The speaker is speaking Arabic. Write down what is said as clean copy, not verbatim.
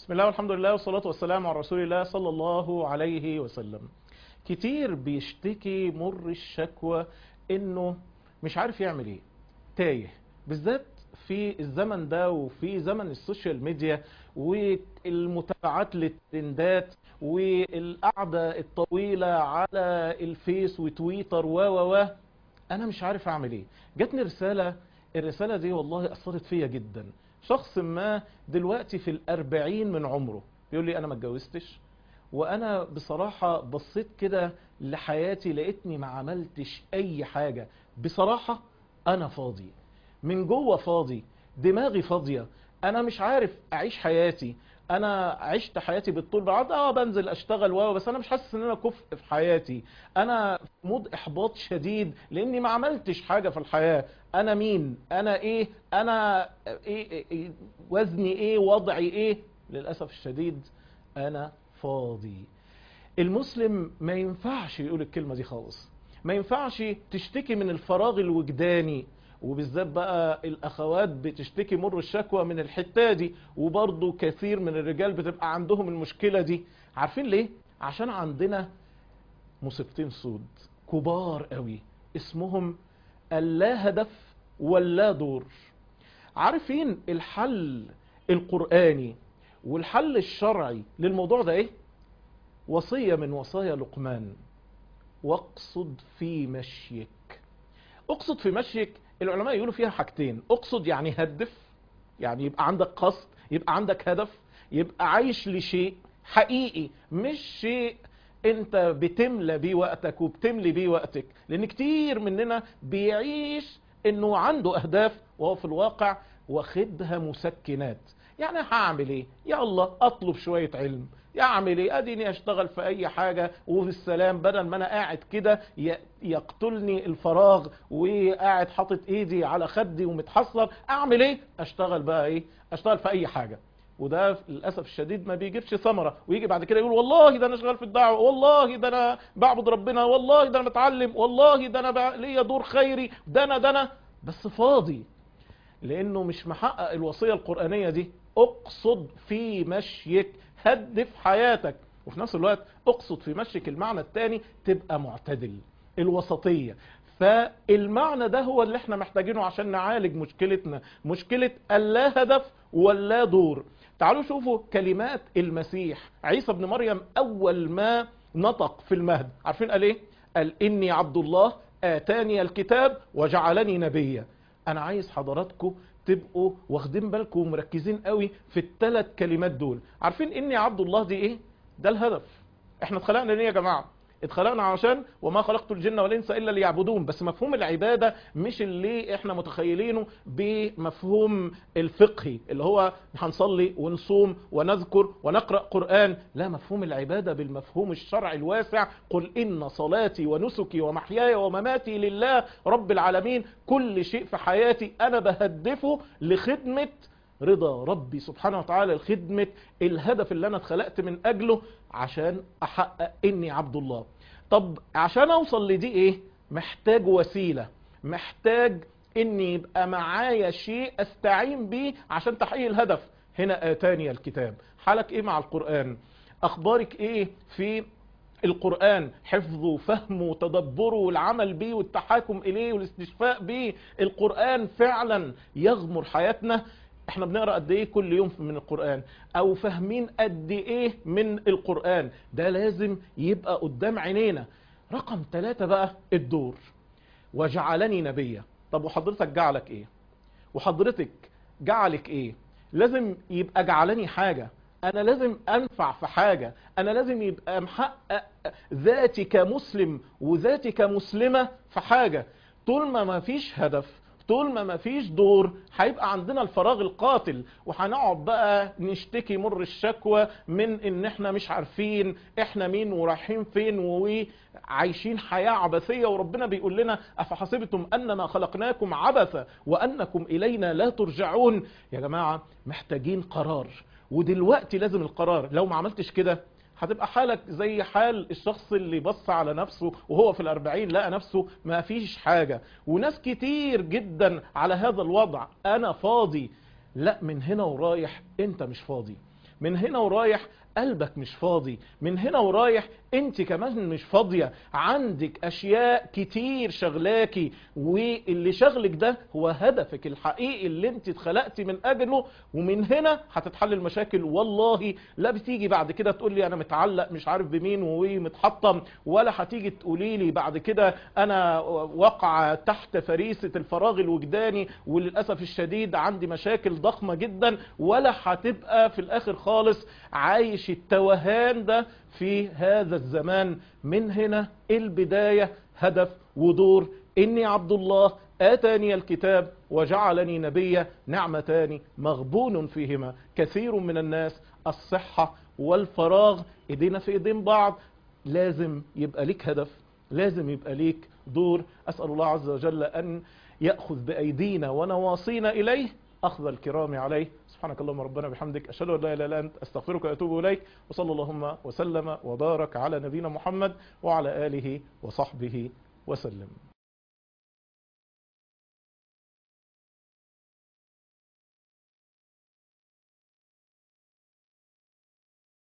بسم الله والحمد لله والصلاة والسلام على رسول الله صلى الله عليه وسلم. كتير بيشتكي مر الشكوى انه مش عارف يعمل ايه، تايه، بالذات في الزمن ده وفي زمن السوشيال ميديا والمتابعات للترندات والقعدة الطويلة على الفيس وتويتر و انا مش عارف اعمل ايه. جاتني رسالة، الرسالة دي والله اثرت فيا جدا. شخص ما دلوقتي في الأربعين من عمره بيقول لي انا ما اتجوزتش، وانا بصراحة بصيت كده لحياتي لقيتني ما عملتش اي حاجة. بصراحة انا فاضي، من جوه فاضي، دماغي فاضية، انا مش عارف اعيش حياتي. انا عشت حياتي بالطول بالعرض، بنزل اشتغل بس انا مش حاسس ان انا كفء في حياتي. انا في مود احباط شديد لاني ما عملتش حاجة في الحياة. انا مين؟ انا ايه؟ انا إيه وزني ايه؟ وضعي ايه؟ للأسف الشديد انا فاضي. المسلم ما ينفعش يقول الكلمة دي خالص، ما ينفعش تشتكي من الفراغ الوجداني، وبالذات بقى الأخوات بتشتكي مر الشكوى من الحتة دي، وبرضو كثير من الرجال بتبقى عندهم المشكلة دي. عارفين ليه؟ عشان عندنا مصيبتين سود كبار قوي اسمهم اللا هدف واللا دور. عارفين الحل القرآني والحل الشرعي للموضوع ده ايه؟ وصية من وصايا لقمان: واقصد في مشيك. اقصد في مشيك، العلماء يقولوا فيها حاجتين: اقصد يعني هدف، يعني يبقى عندك قصد، يبقى عندك هدف، يبقى عايش لشيء حقيقي، مش شيء انت بتملى بيه وقتك وبتملي بيه وقتك. لان كتير مننا بيعيش انه عنده اهداف وهو في الواقع واخدها مسكنات. يعني هعمل ايه؟ يلا اطلب شوية علم، يعمل ايه؟ اديني اشتغل في اي حاجة وبالسلام، بدل ما انا قاعد كده يقتلني الفراغ وقاعد حاطط ايدي على خدي ومتحصر. اعمل ايه؟ اشتغل بقى ايه؟ اشتغل في اي حاجة. وده للاسف الشديد ما بيجيبش ثمرة، ويجي بعد كده يقول والله ده انا شغال في الدعوة، والله ده انا بعبد ربنا، والله ده انا متعلم، والله ده انا ليا دور خيري، ده انا بس فاضي، لانه مش محقق الوصية القرآنية دي: اقصد في مشيك، هدف حياتك. وفي نفس الوقت اقصد في مشيك المعنى الثاني تبقى معتدل، الوسطية. فالمعنى ده هو اللي احنا محتاجينه عشان نعالج مشكلتنا، مشكلة اللا هدف واللا دور. تعالوا شوفوا كلمات المسيح عيسى بن مريم اول ما نطق في المهد. عارفين قال ايه؟ قال: اني عبد الله اتاني الكتاب وجعلني نبيا. انا عايز حضراتكم تبقوا واخدين بالكم ومركزين قوي في الثلاث كلمات دول. عارفين اني عبد الله دي ايه؟ ده الهدف. احنا اتخلقنا ليه يا جماعة؟ اتخلقنا عشان وما خلقت الجن والانس الا ليعبدون. بس مفهوم العبادة مش اللي احنا متخيلينه بمفهوم الفقهي اللي هو هنصلي ونصوم ونذكر ونقرأ قرآن. لا، مفهوم العبادة بالمفهوم الشرعي الواسع: قل ان صلاتي ونسكي ومحياي ومماتي لله رب العالمين. كل شيء في حياتي انا بهدفه لخدمة رضا ربي سبحانه وتعالى، الخدمة الهدف اللي انا اتخلقت من اجله عشان احقق اني عبد الله. طب عشان اوصل لدي ايه؟ محتاج وسيلة، محتاج اني يبقى معايا شيء استعين بيه عشان تحقيق الهدف. هنا اتاني الكتاب. حالك ايه مع القرآن؟ اخبارك ايه في القرآن؟ حفظه وفهمه وتدبره والعمل به والتحاكم اليه والاستشفاء به. القرآن فعلا يغمر حياتنا. احنا بنقرأ قد ايه كل يوم من القرآن؟ او فاهمين قد ايه من القرآن؟ ده لازم يبقى قدام عينينا. رقم 3 بقى الدور: وجعلني نبيا. طب وحضرتك جعلك ايه؟ وحضرتك جعلك ايه؟ لازم يبقى جعلني حاجة، انا لازم انفع في حاجة، انا لازم يبقى محقق ذاتي كمسلم وذاتي كمسلمة في حاجة. طول ما فيش هدف، طول ما فيش دور، هيبقى عندنا الفراغ القاتل، وهنقعد بقى نشتكي مر الشكوى من ان احنا مش عارفين احنا مين ورايحين فين وعايشين حياة عبثية. وربنا بيقول لنا: افحسبتم انما خلقناكم عبثا وانكم الينا لا ترجعون. يا جماعة محتاجين قرار، ودلوقتي لازم القرار. لو ما عملتش كده هتبقى حالك زي حال الشخص اللي بص على نفسه وهو في 40 لقى نفسه ما فيش حاجة. وناس كتير جدا على هذا الوضع: انا فاضي. لا، من هنا ورايح انت مش فاضي. من هنا ورايح قلبك مش فاضي، من هنا ورايح انت كمان مش فاضية، عندك اشياء كتير شغلاكي، واللي شغلك ده هو هدفك الحقيقي اللي انت اتخلقتي من اجله. ومن هنا هتتحل المشاكل. والله لا بتيجي بعد كده تقول لي انا متعلق مش عارف بمين ومتحطم، ولا هتيجي تقولي لي بعد كده انا وقع تحت فريسة الفراغ الوجداني وللأسف الشديد عندي مشاكل ضخمة جدا، ولا هتبقى في الاخر خالص عايش التوهان ده في هذا الزمان. من هنا البداية هدف ودور. إني عبد الله آتاني الكتاب وجعلني نبيا، نعمتان مغبون فيهما كثير من الناس، الصحة والفراغ. ايدينا في ايدين بعض، لازم يبقى ليك هدف، لازم يبقى ليك دور. أسأل الله عز وجل أن يأخذ بأيدينا ونواصينا إليه أخذ الكرام عليه. سبحانك اللهم ربنا بحمدك، أشهد أن لا إله إلا أنت، أستغفرك وأتوب إليك. وصلى اللهم وسلم وبارك على نبينا محمد وعلى آله وصحبه وسلم.